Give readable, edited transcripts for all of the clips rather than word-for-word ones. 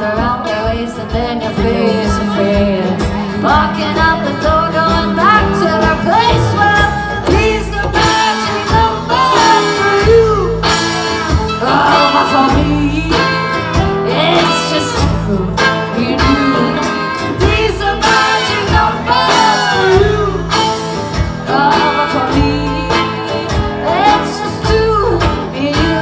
around your waist and then you're face to face. Walking out the door, going back to the place where he's the magic number for you. Oh, but for me, it's just you and you. He's the magic number for you. Oh, but for me, it's just you and you.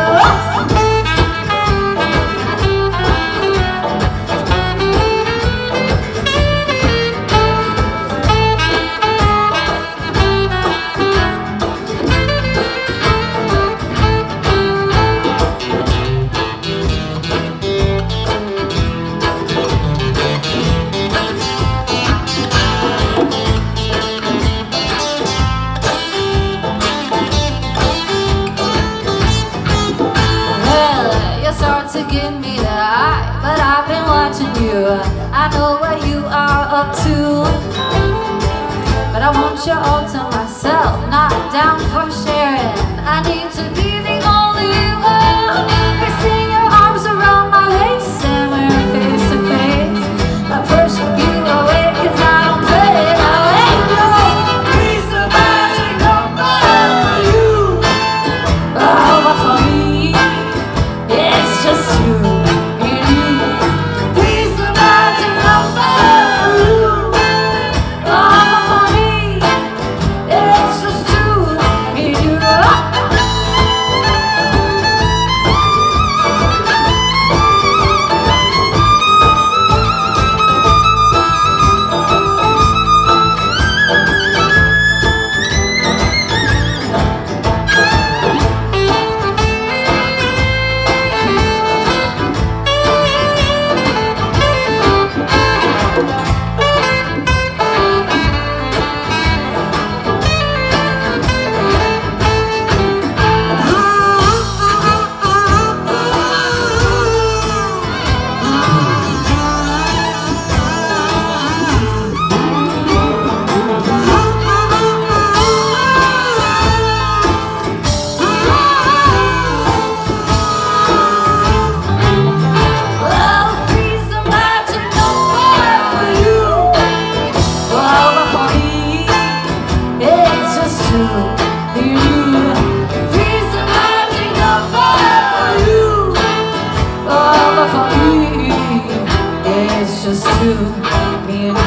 Start to give me the eye, but I've been watching you. I know what you are up to, but I want you all to myself, not down for sharing. I need to be the only one. Placing your arms around my waist and we're face to face. I push you away 'cause I don't play it away. No, he's the magic number for you. Oh, but for me, it's just you and you. He's the magic number for you. Oh, but for me, it's just you and you. It's just you, me and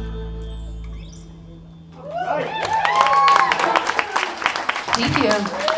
you. Thank you.